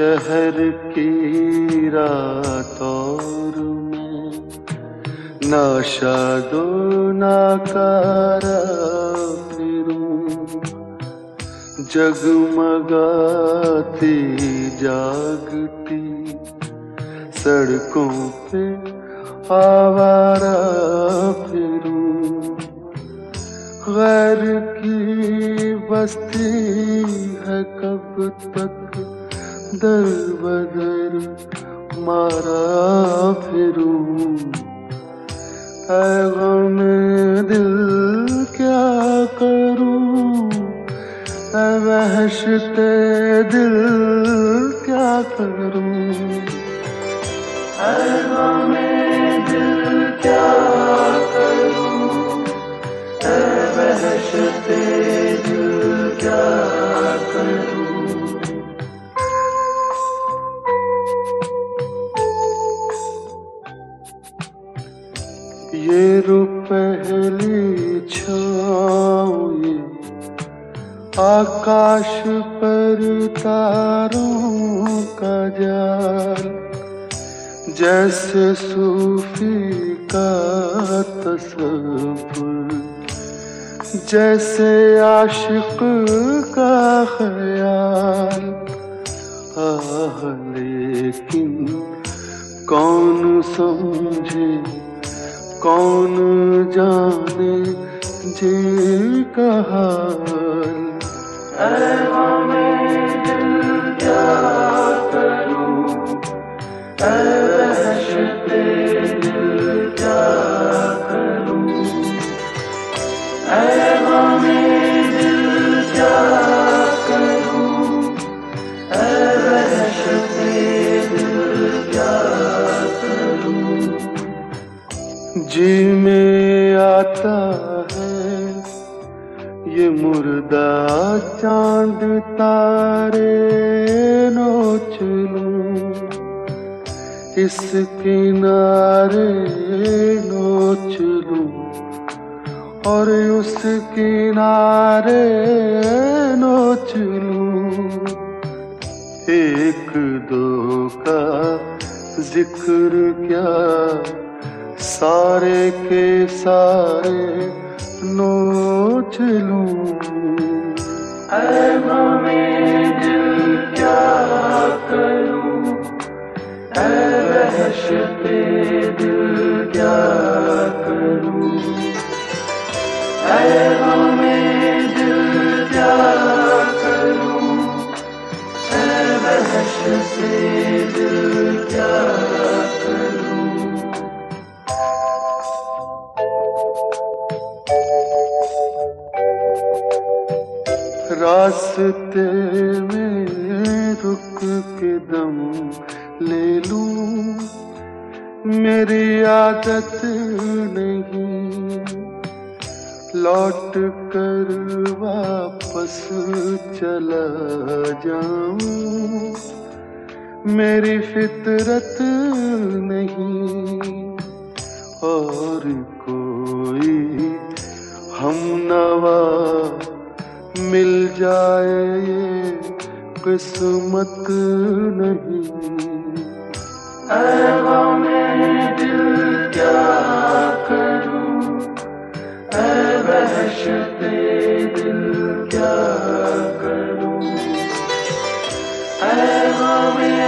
शहर की रात और मैं ना शादो नाकारा फिरूं, जगमगाती जागती सड़कों पे आवारा फिरूं। गैर की बस्ती है कब तक दर बदर मारा फिरूं। ऐ गमे दिल क्या करूं, ऐ वहशते दिल क्या करूं। ऐ गमे दिल क्या करूं, ऐ वहशते दिल क्या करूं। ये रुपहली छाँव ये आकाश पर तारों का जाल, जैसे सूफी का तसव्वुर, जैसे आशिक का ख्याल। आह लेकिन कौन समझे कौन जाने जी का हाल। ऐ गमे दिल क्या करूं, ऐ वहशते दिल क्या करूं। ऐ गमे दिल क्या करूं, ऐ वहशते दिल क्या करूं। जी में आता है ये मुर्दा चांद तारे नोच लूं, इस किनारे नोच लूं और उस किनारे नोच लूं। एक दो का जिक्र क्या सारे के सारे नोच लूं। ऐ गमे दिल क्या करूं, ऐ वहशते दिल क्या करूं। ऐ गमे दिल क्या करूं, ऐ वहशते दिल क्या करूं। रास्ते में रुक के दम ले लूं, मेरी आदत नहीं लौट कर वापस चला जाऊं, मेरी फितरत नहीं। और कोई हमनवा मिल जाए ये किस्मत नहीं। ऐ गमे दिल क्या करूं, ऐ वहशते दिल क्या करूं। ऐ गमे